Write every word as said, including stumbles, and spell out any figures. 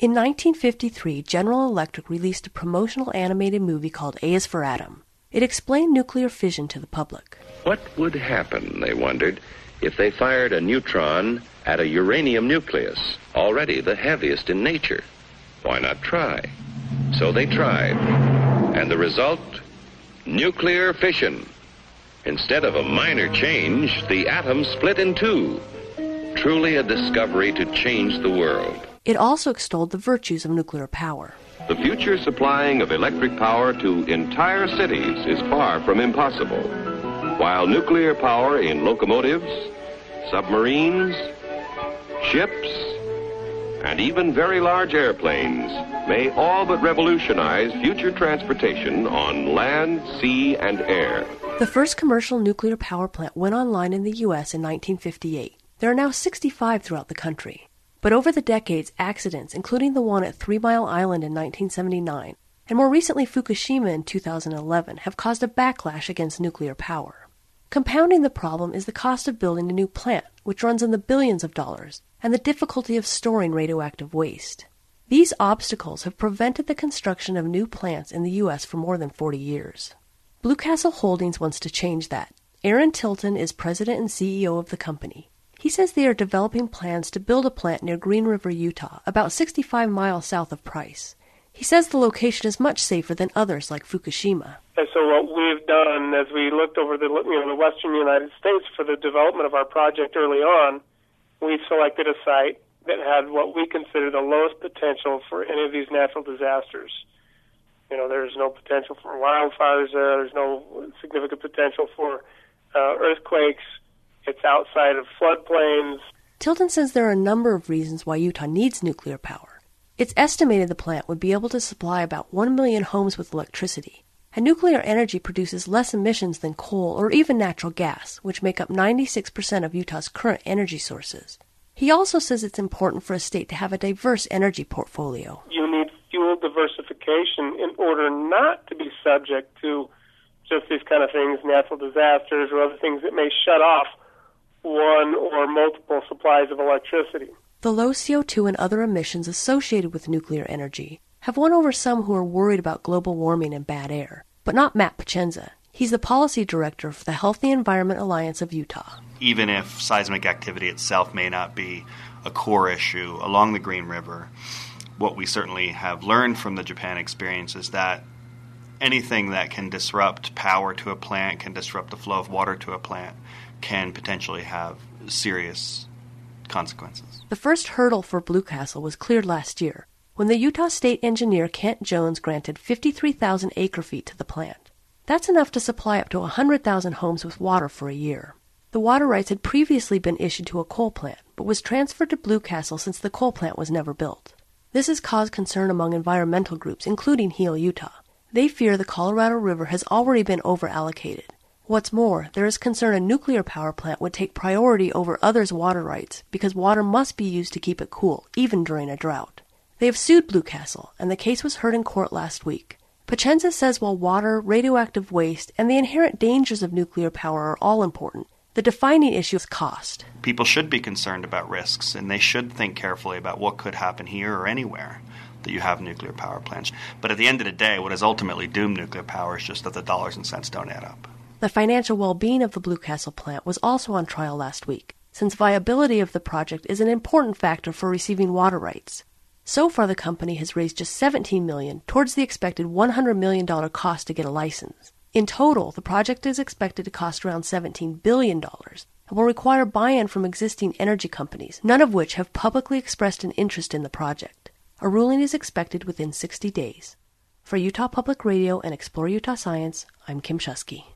In nineteen fifty-three, General Electric released a promotional animated movie called A is for Atom. It explained nuclear fission to the public. What would happen, they wondered, if they fired a neutron at a uranium nucleus, already the heaviest in nature? Why not try? So they tried. And the result? Nuclear fission. Instead of a minor change, the atom split in two. Truly a discovery to change the world. It also extolled the virtues of nuclear power. The future supplying of electric power to entire cities is far from impossible. While nuclear power in locomotives, submarines, ships, and even very large airplanes may all but revolutionize future transportation on land, sea, and air. The first commercial nuclear power plant went online in the U S in nineteen fifty-eight. There are now sixty-five throughout the country. But over the decades, accidents, including the one at Three Mile Island in nineteen seventy-nine, and more recently Fukushima in two thousand eleven, have caused a backlash against nuclear power. Compounding the problem is the cost of building a new plant, which runs in the billions of dollars, and the difficulty of storing radioactive waste. These obstacles have prevented the construction of new plants in the U S for more than forty years. Blue Castle Holdings wants to change that. Aaron Tilton is president and C E O of the company. He says they are developing plans to build a plant near Green River, Utah, about sixty-five miles south of Price. He says the location is much safer than others like Fukushima. And so what we've done as we looked over the, you know, the western United States for the development of our project early on, we selected a site that had what we consider the lowest potential for any of these natural disasters. You know, there's no potential for wildfires there. There's no significant potential for uh, earthquakes. It's outside of floodplains. Tilton says there are a number of reasons why Utah needs nuclear power. It's estimated the plant would be able to supply about one million homes with electricity. And nuclear energy produces less emissions than coal or even natural gas, which make up ninety-six percent of Utah's current energy sources. He also says it's important for a state to have a diverse energy portfolio. You need fuel diversification in order not to be subject to just these kind of things, natural disasters or other things that may shut off one or multiple supplies of electricity. The low C O two and other emissions associated with nuclear energy have won over some who are worried about global warming and bad air, but not Matt Pacienza. He's the policy director for the Healthy Environment Alliance of Utah. Even if seismic activity itself may not be a core issue along the Green River, what we certainly have learned from the Japan experience is that anything that can disrupt power to a plant, can disrupt the flow of water to a plant, can potentially have serious consequences. The first hurdle for Blue Castle was cleared last year, when the Utah State engineer Kent Jones granted fifty-three thousand acre-feet to the plant. That's enough to supply up to one hundred thousand homes with water for a year. The water rights had previously been issued to a coal plant, but was transferred to Blue Castle since the coal plant was never built. This has caused concern among environmental groups, including Heal Utah. They fear the Colorado River has already been over-allocated. What's more, there is concern a nuclear power plant would take priority over others' water rights because water must be used to keep it cool, even during a drought. They have sued Blue Castle, and the case was heard in court last week. Pacienza says while water, radioactive waste, and the inherent dangers of nuclear power are all important, the defining issue is cost. People should be concerned about risks, and they should think carefully about what could happen here or anywhere that you have nuclear power plants. But at the end of the day, what has ultimately doomed nuclear power is just that the dollars and cents don't add up. The financial well-being of the Blue Castle plant was also on trial last week, since viability of the project is an important factor for receiving water rights. So far, the company has raised just seventeen million dollars towards the expected one hundred million dollars cost to get a license. In total, the project is expected to cost around seventeen billion dollars and will require buy-in from existing energy companies, none of which have publicly expressed an interest in the project. A ruling is expected within sixty days. For Utah Public Radio and Explore Utah Science, I'm Kim Shusky.